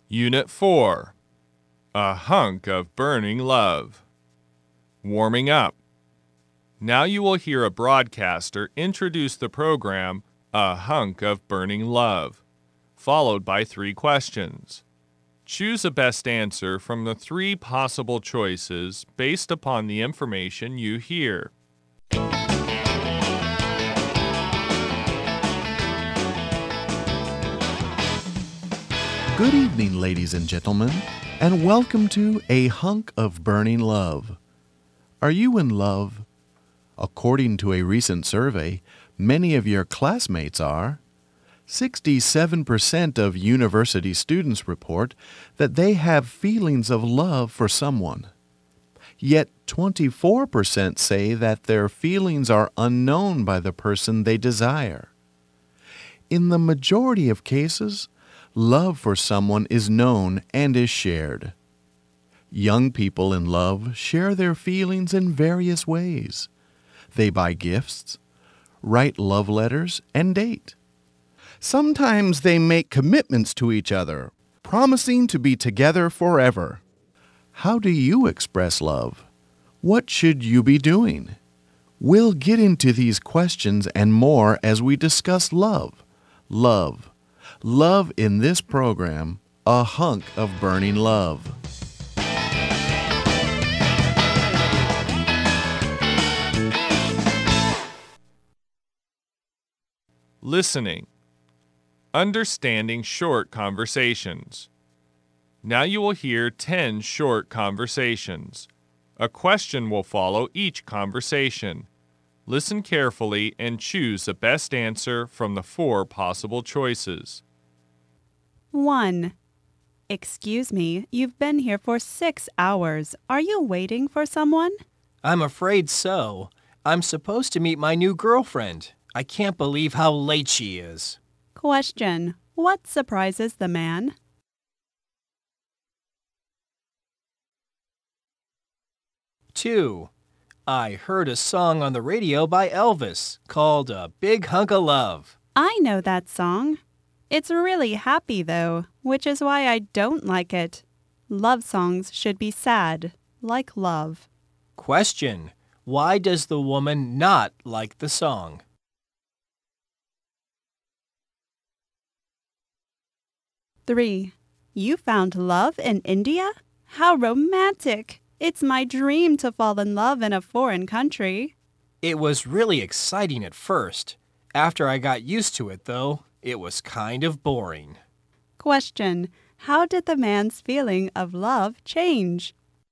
Unit 4. A hunk of burning love. Warming up. Now you will hear a broadcaster introduce the program, A Hunk of Burning Love, followed by 3 questions. Choose a best answer from the 3 possible choices based upon the information you hear. Good evening, ladies and gentlemen, and welcome to A Hunk of Burning Love. Are you in love? According to a recent survey, many of your classmates are. 67% of university students report that they have feelings of love for someone. Yet 24% say that their feelings are unknown by the person they desire. In the majority of cases, love for someone is known and is shared. Young people in love share their feelings in various ways. They buy gifts, write love letters, and date. Sometimes they make commitments to each other, promising to be together forever. How do you express love? What should you be doing? We'll get into these questions and more as we discuss love in this program, A Hunk of Burning Love. Listening. Understanding short conversations. Now you will hear 10 short conversations. A question will follow each conversation. Listen carefully and choose the best answer from the 4 possible choices. 1. Excuse me, you've been here for 6 hours. Are you waiting for someone? I'm afraid so. I'm supposed to meet my new girlfriend. I can't believe how late she is. Question. What surprises the man? 2. I heard a song on the radio by Elvis called A Big Hunk of Love. I know that song. It's really happy, though, which is why I don't like it. Love songs should be sad, like love. Question. Why does the woman not like the song? 3. You found love in India? How romantic! It's my dream to fall in love in a foreign country. It was really exciting at first. After I got used to it, though, it was kind of boring. Question. How did the man's feeling of love change?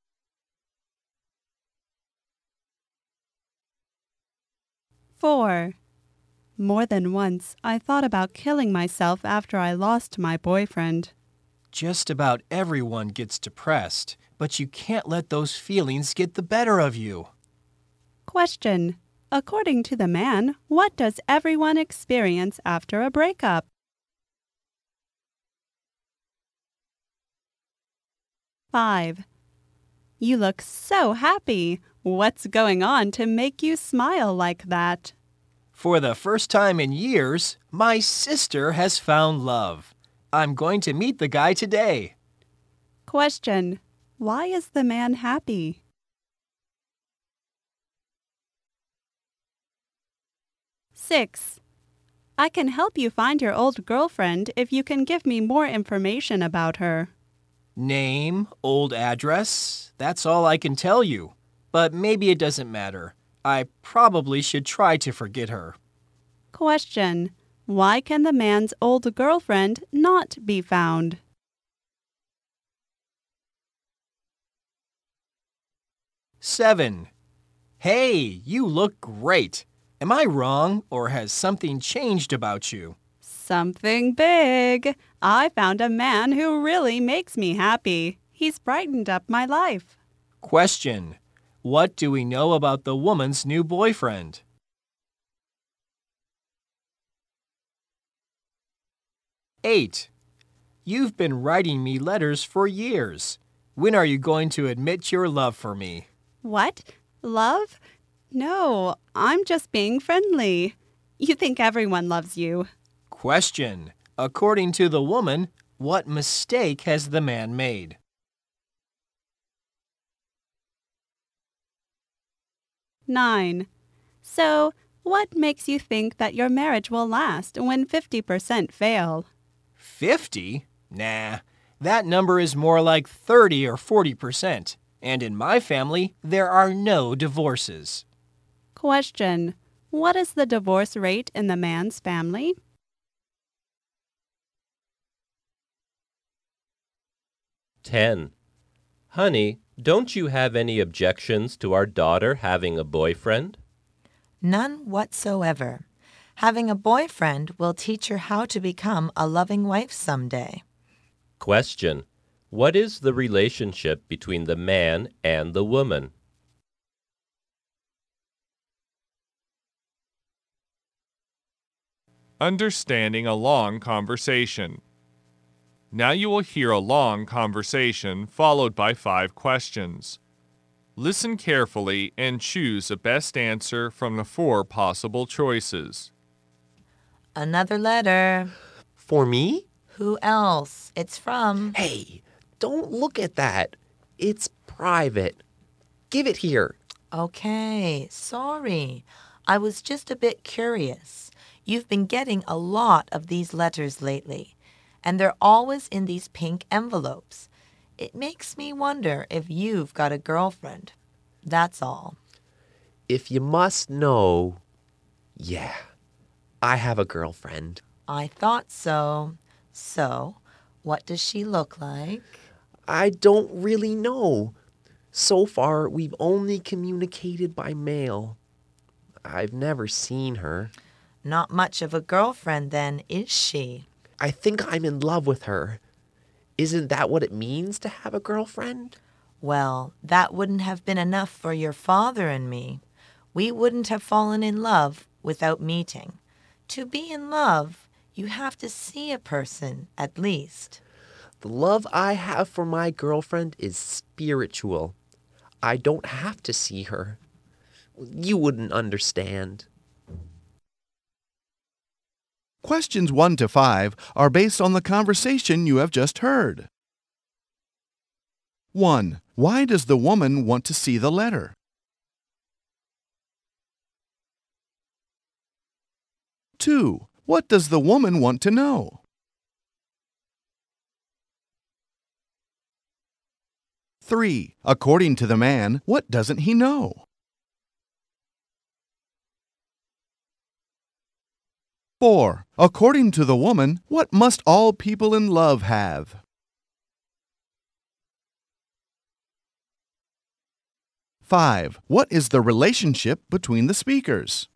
4. More than once, I thought about killing myself after I lost my boyfriend. Just about everyone gets depressed, but you can't let those feelings get the better of you. Question. According to the man, what does everyone experience after a breakup? 5. You look so happy. What's going on to make you smile like that? For the first time in years, my sister has found love. I'm going to meet the guy today. Question. Why is the man happy? 6. I can help you find your old girlfriend if you can give me more information about her. Name, old address, that's all I can tell you. But maybe it doesn't matter. I probably should try to forget her. Question. Why can the man's old girlfriend not be found? 7. Hey, you look great. Am I wrong, or has something changed about you? Something big. I found a man who really makes me happy. He's brightened up my life. Question. What do we know about the woman's new boyfriend? 8. You've been writing me letters for years. When are you going to admit your love for me? What? Love? No, I'm just being friendly. You think everyone loves you. Question. According to the woman, What mistake has the man made? Nine. So, what makes you think that your marriage will last when 50% fail? 50? Nah, that number is more like 30 or 40%. And in my family, there are no divorces. Question. What is the divorce rate in the man's family? Ten. Honey, don't you have any objections to our daughter having a boyfriend? None whatsoever. Having a boyfriend will teach her how to become a loving wife someday. Question. What is the relationship between the man and the woman? Understanding a long conversation. Now you will hear a long conversation followed by 5 questions. Listen carefully and choose the best answer from the 4 possible choices. Another letter. For me? Who else? It's from... Hey, don't look at that. It's private. Give it here. Okay, sorry. I was just a bit curious. You've been getting a lot of these letters lately, and they're always in these pink envelopes. It makes me wonder if you've got a girlfriend. That's all. If you must know, yeah, I have a girlfriend. I thought so. So, what does she look like? I don't really know. So far, we've only communicated by mail. I've never seen her. Not much of a girlfriend then, is she? I think I'm in love with her. Isn't that what it means to have a girlfriend? Well, that wouldn't have been enough for your father and me. We wouldn't have fallen in love without meeting. To be in love, you have to see a person, at least. The love I have for my girlfriend is spiritual. I don't have to see her. You wouldn't understand. Questions 1 to 5 are based on the conversation you have just heard. 1. Why does the woman want to see the letter? 2. What does the woman want to know? 3. According to the man, what doesn't he know? 4. According to the woman, what must all people in love have? 5. What is the relationship between the speakers?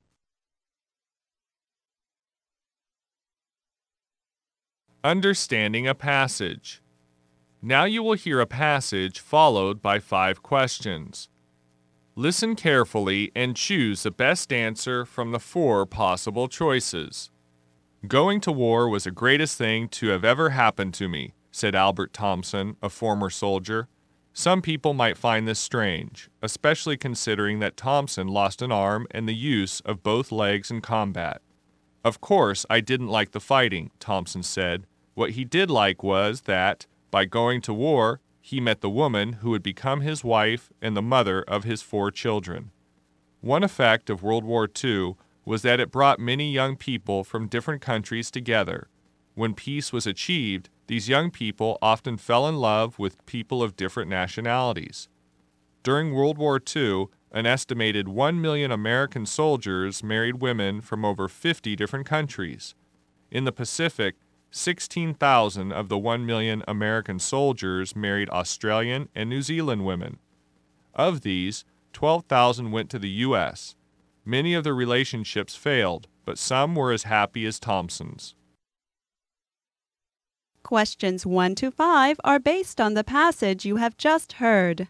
Understanding a passage. Now you will hear a passage followed by 5 questions. Listen carefully and choose the best answer from the 4 possible choices. Going to war was the greatest thing to have ever happened to me, said Albert Thompson, a former soldier. Some people might find this strange, especially considering that Thompson lost an arm and the use of both legs in combat. Of course, I didn't like the fighting, Thompson said. What he did like was that, by going to war, he met the woman who would become his wife and the mother of his 4 children. One effect of World War II was that it brought many young people from different countries together. When peace was achieved, these young people often fell in love with people of different nationalities. During World War II, an estimated 1 million American soldiers married women from over 50 different countries. In the Pacific, 16,000 of the 1 million American soldiers married Australian and New Zealand women. Of these, 12,000 went to the U.S. Many of the relationships failed, but some were as happy as Thompson's. Questions 1 to 5 are based on the passage you have just heard.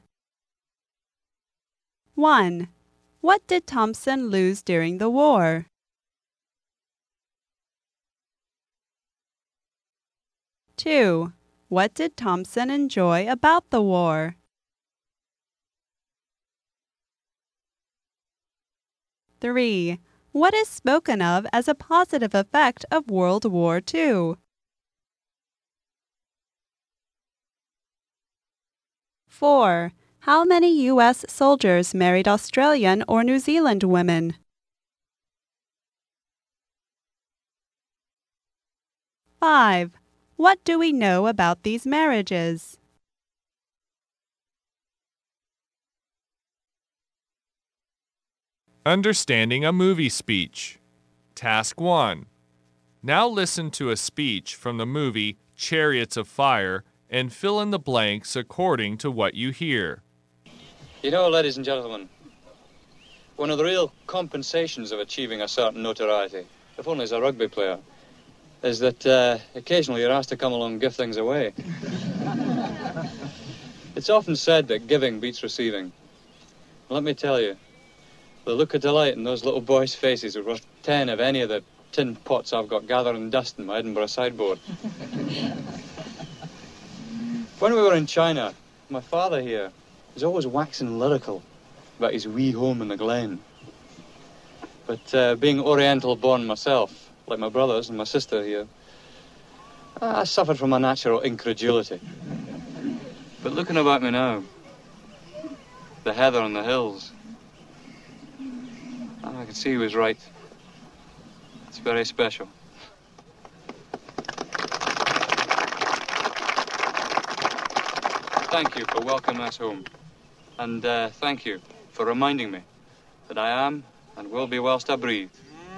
1. What did Thompson lose during the war? 2. What did Thompson enjoy about the war? 3. What is spoken of as a positive effect of World War II? 4. How many U.S. soldiers married Australian or New Zealand women? 5. What do we know about these marriages? Understanding a movie speech. Task 1. Now listen to a speech from the movie Chariots of Fire and fill in the blanks according to what you hear. You know, ladies and gentlemen, one of the real compensations of achieving a certain notoriety, if only as a rugby player, is that occasionally you're asked to come along and give things away. It's often said that giving beats receiving. Let me tell you, the look of delight in those little boys' faces are worth 10 of any of the tin pots I've got gathering dust in my Edinburgh sideboard. When we were in China, my father here was always waxing lyrical about his wee home in the glen. But being Oriental born myself, like my brothers and my sister here, I suffered from a natural incredulity. But looking about me now, the heather on the hills, I can see he was right. It's very special. Thank you for welcoming us home. And thank you for reminding me that I am and will be whilst I breathe.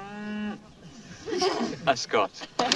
A Scot.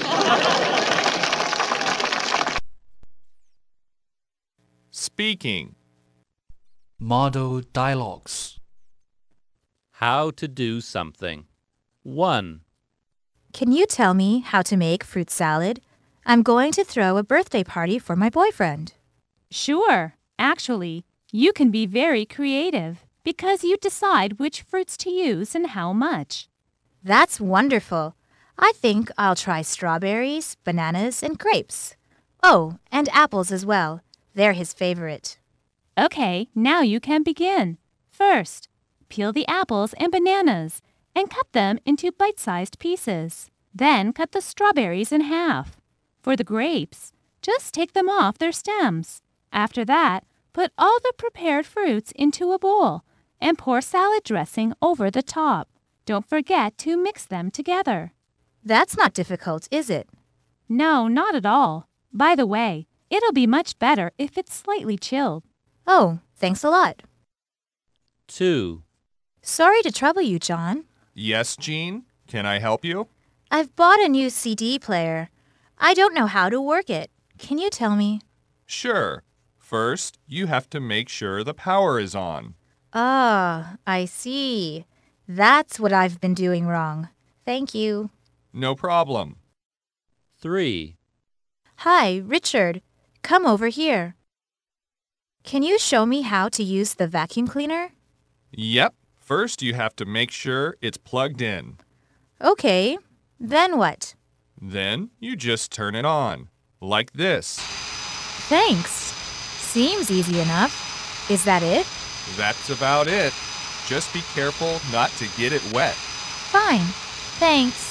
Speaking. Model dialogues. How to do something. 1. Can you tell me how to make fruit salad? I'm going to throw a birthday party for my boyfriend. Sure. Actually, you can be very creative because you decide which fruits to use and how much. That's wonderful. I think I'll try strawberries, bananas, and grapes. Oh, and apples as well. They're his favorite. Okay, now you can begin. First, peel the apples and bananas and cut them into bite-sized pieces. Then cut the strawberries in half. For the grapes, just take them off their stems. After that, put all the prepared fruits into a bowl and pour salad dressing over the top. Don't forget to mix them together. That's not difficult, is it? No, not at all. By the way, it'll be much better if it's slightly chilled. Oh, thanks a lot. 2. Sorry to trouble you, John. Yes, Jean? Can I help you? I've bought a new CD player. I don't know how to work it. Can you tell me? Sure. First, you have to make sure the power is on. Ah, I see. That's what I've been doing wrong. Thank you. No problem. 3. Hi, Richard. Come over here. Can you show me how to use the vacuum cleaner? Yep. First, you have to make sure it's plugged in. Okay. Then what? Then you just turn it on, like this. Thanks. Seems easy enough. Is that it? That's about it. Just be careful not to get it wet. Fine. Thanks.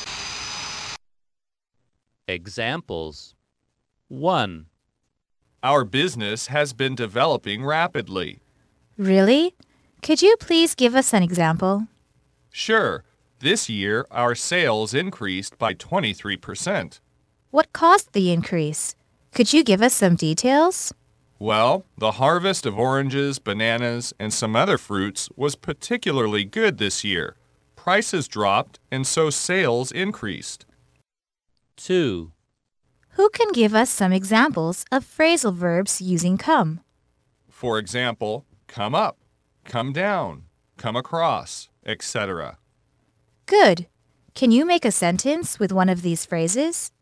Examples. 1. Our business has been developing rapidly. Really? Could you please give us an example? Sure. This year, our sales increased by 23%. What caused the increase? Could you give us some details? Well, the harvest of oranges, bananas, and some other fruits was particularly good this year. Prices dropped, and so sales increased. 2. Who can give us some examples of phrasal verbs using come? For example, come up, come down, come across, etc. Good. Can you make a sentence with one of these phrases?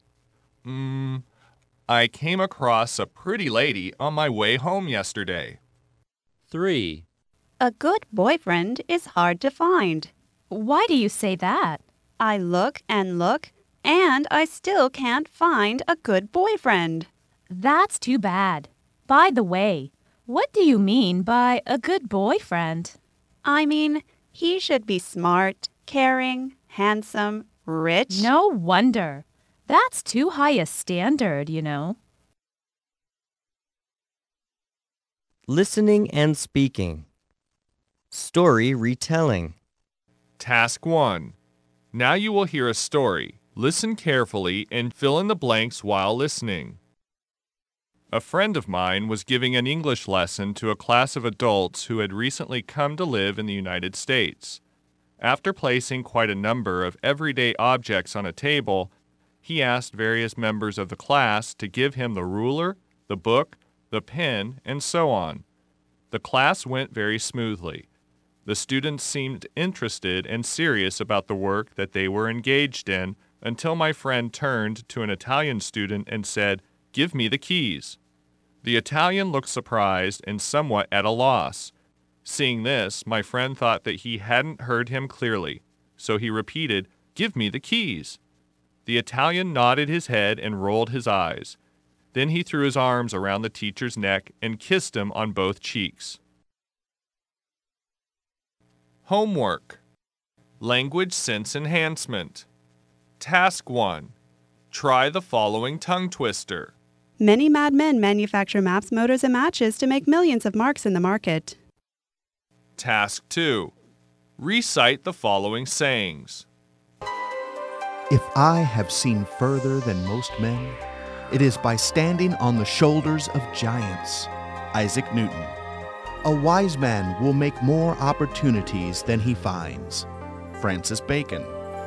I came across a pretty lady on my way home yesterday. 3. A good boyfriend is hard to find. Why do you say that? I look, and I still can't find a good boyfriend. That's too bad. By the way, what do you mean by a good boyfriend? I mean, he should be smart, caring, handsome, rich. No wonder. That's too high a standard, you know. Listening and speaking. Story retelling. Task 1. Now you will hear a story. Listen carefully and fill in the blanks while listening. A friend of mine was giving an English lesson to a class of adults who had recently come to live in the United States. After placing quite a number of everyday objects on a table, he asked various members of the class to give him the ruler, the book, the pen, and so on. The class went very smoothly. The students seemed interested and serious about the work that they were engaged in until my friend turned to an Italian student and said, "Give me the keys." The Italian looked surprised and somewhat at a loss. Seeing this, my friend thought that he hadn't heard him clearly, so he repeated, "Give me the keys." The Italian nodded his head and rolled his eyes. Then he threw his arms around the teacher's neck and kissed him on both cheeks. Homework. Language sense enhancement. Task 1. Try the following tongue twister. Many madmen manufacture maps, motors, and matches to make millions of marks in the market. Task 2. Recite the following sayings. If I have seen further than most men, it is by standing on the shoulders of giants. Isaac Newton. A wise man will make more opportunities than he finds. Francis Bacon.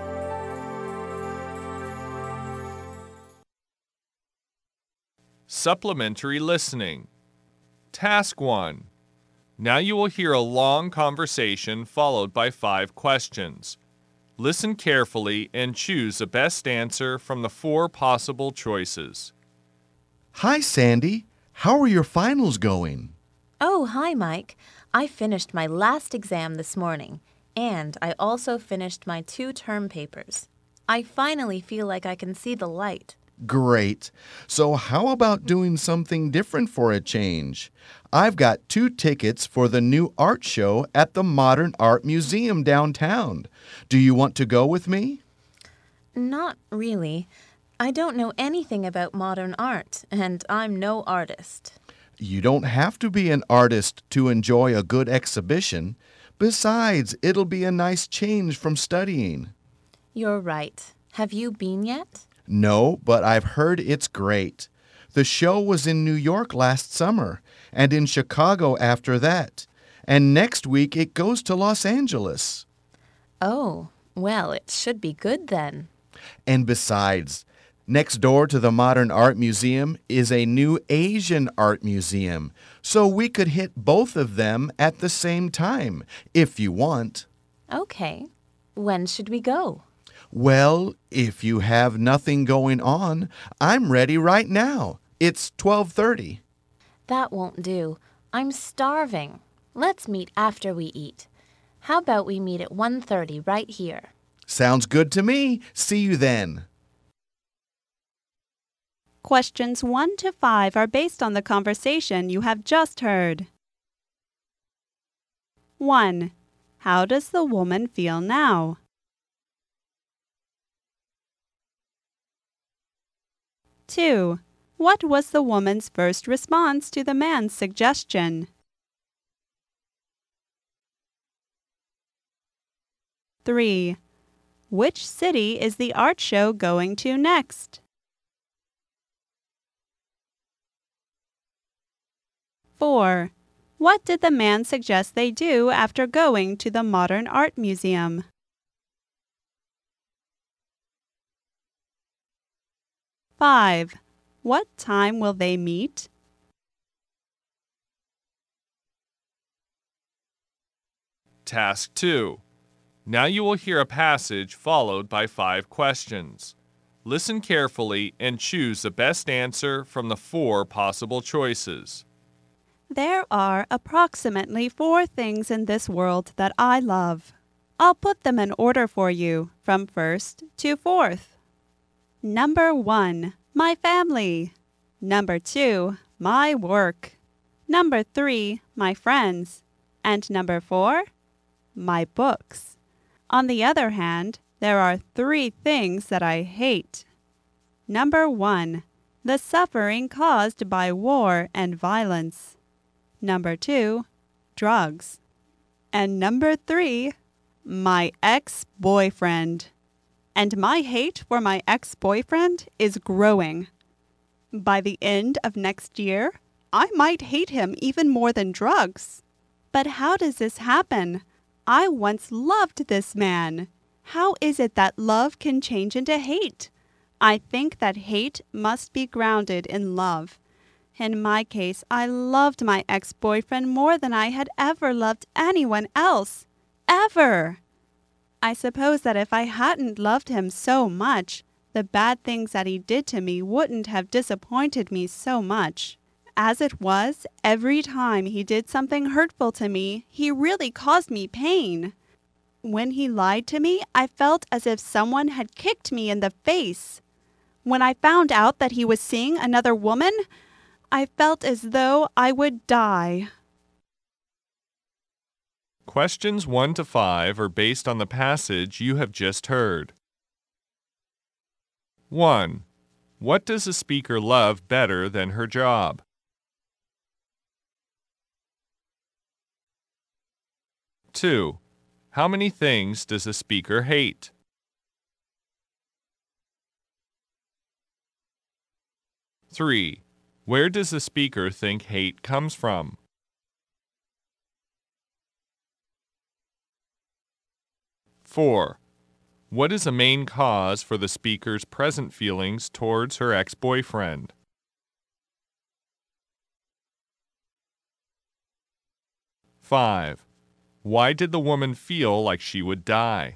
Supplementary listening. Task 1. Now you will hear a long conversation followed by 5 questions. Listen carefully and choose the best answer from the 4 possible choices. Hi, Sandy. How are your finals going? Oh, hi, Mike. I finished my last exam this morning, and I also finished my 2 term papers. I finally feel like I can see the light. Great. So how about doing something different for a change? I've got 2 tickets for the new art show at the Modern Art Museum downtown. Do you want to go with me? Not really. I don't know anything about modern art, and I'm no artist. You don't have to be an artist to enjoy a good exhibition. Besides, it'll be a nice change from studying. You're right. Have you been yet? No, but I've heard it's great. The show was in New York last summer, and in Chicago after that. And next week it goes to Los Angeles. Oh, well, it should be good then. And besides, next door to the Modern Art Museum is a new Asian art museum, so we could hit both of them at the same time, if you want. Okay. When should we go? Well, if you have nothing going on, I'm ready right now. It's 12:30. That won't do. I'm starving. Let's meet after we eat. How about we meet at 1:30 right here? Sounds good to me. See you then. Questions 1 to 5 are based on the conversation you have just heard. 1. How does the woman feel now? 2. What was the woman's first response to the man's suggestion? 3. Which city is the art show going to next? 4. What did the man suggest they do after going to the Modern Art Museum? 5. What time will they meet? Task 2. Now you will hear a passage followed by 5 questions. Listen carefully and choose the best answer from the 4 possible choices. There are approximately 4 things in this world that I love. I'll put them in order for you, from first to fourth. Number 1, my family. Number 2, my work. Number 3, my friends. And number 4, my books. On the other hand, there are 3 things that I hate. Number 1, the suffering caused by war and violence. Number 2, drugs. And number 3, my ex-boyfriend. And my hate for my ex-boyfriend is growing. By the end of next year, I might hate him even more than drugs. But how does this happen? I once loved this man. How is it that love can change into hate? I think that hate must be grounded in love. In my case, I loved my ex-boyfriend more than I had ever loved anyone else. Ever! I suppose that if I hadn't loved him so much, the bad things that he did to me wouldn't have disappointed me so much. As it was, every time he did something hurtful to me, he really caused me pain. When he lied to me, I felt as if someone had kicked me in the face. When I found out that he was seeing another woman, I felt as though I would die. Questions 1 to 5 are based on the passage you have just heard. 1. What does a speaker love better than her job? 2. How many things does a speaker hate? 3. Where does the speaker think hate comes from? 4. What is a main cause for the speaker's present feelings towards her ex-boyfriend? 5. Why did the woman feel like she would die?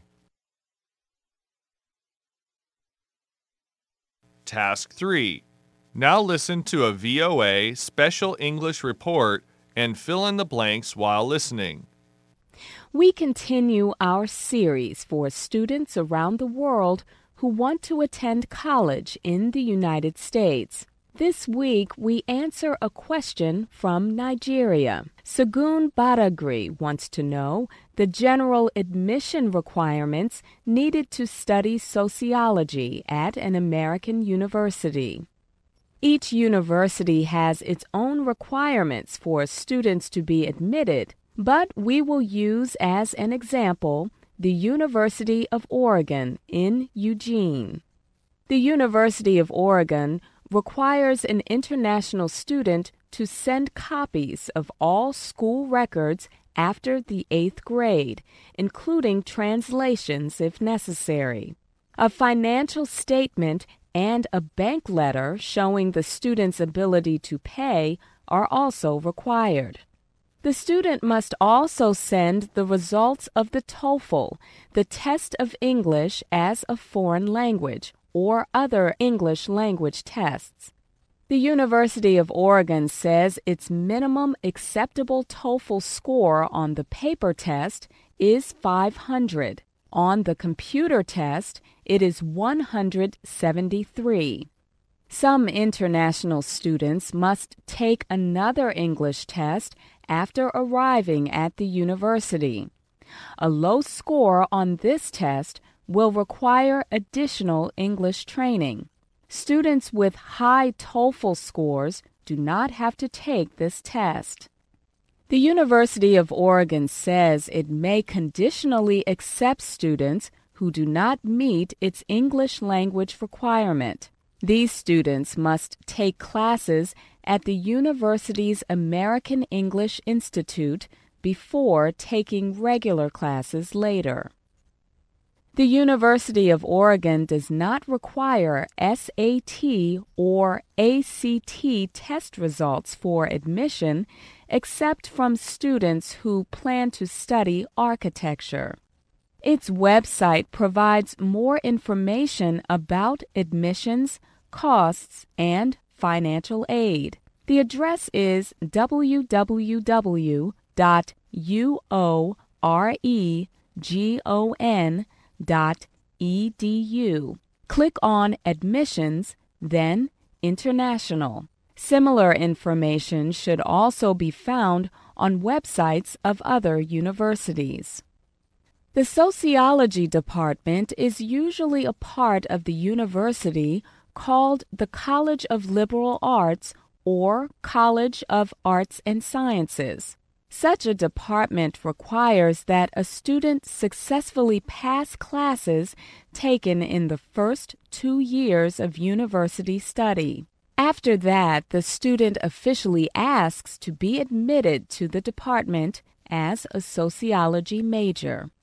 Task 3. Now listen to a VOA Special English report and fill in the blanks while listening. We continue our series for students around the world who want to attend college in the United States. This week, we answer a question from Nigeria. Segun Badagry wants to know the general admission requirements needed to study sociology at an American university. Each university has its own requirements for students to be admitted, but we will use as an example the University of Oregon in Eugene. The University of Oregon requires an international student to send copies of all school records after the 8th grade, including translations if necessary. A financial statement and a bank letter showing the student's ability to pay are also required. The student must also send the results of the TOEFL, the test of English as a foreign language, or other English language tests. The University of Oregon says its minimum acceptable TOEFL score on the paper test is 500. On the computer test, it is 173. Some international students must take another English test after arriving at the university. A low score on this test will require additional English training. Students with high TOEFL scores do not have to take this test. The University of Oregon says it may conditionally accept students who do not meet its English language requirement. These students must take classes at the university's American English Institute before taking regular classes later. The University of Oregon does not require SAT or ACT test results for admission except from students who plan to study architecture. Its website provides more information about admissions, costs, and financial aid. The address is www.uoregon.edu. Click on Admissions, then International. Similar information should also be found on websites of other universities. The sociology department is usually a part of the university called the College of Liberal Arts or College of Arts and Sciences. Such a department requires that a student successfully pass classes taken in the first 2 years of university study. After that, the student officially asks to be admitted to the department as a sociology major.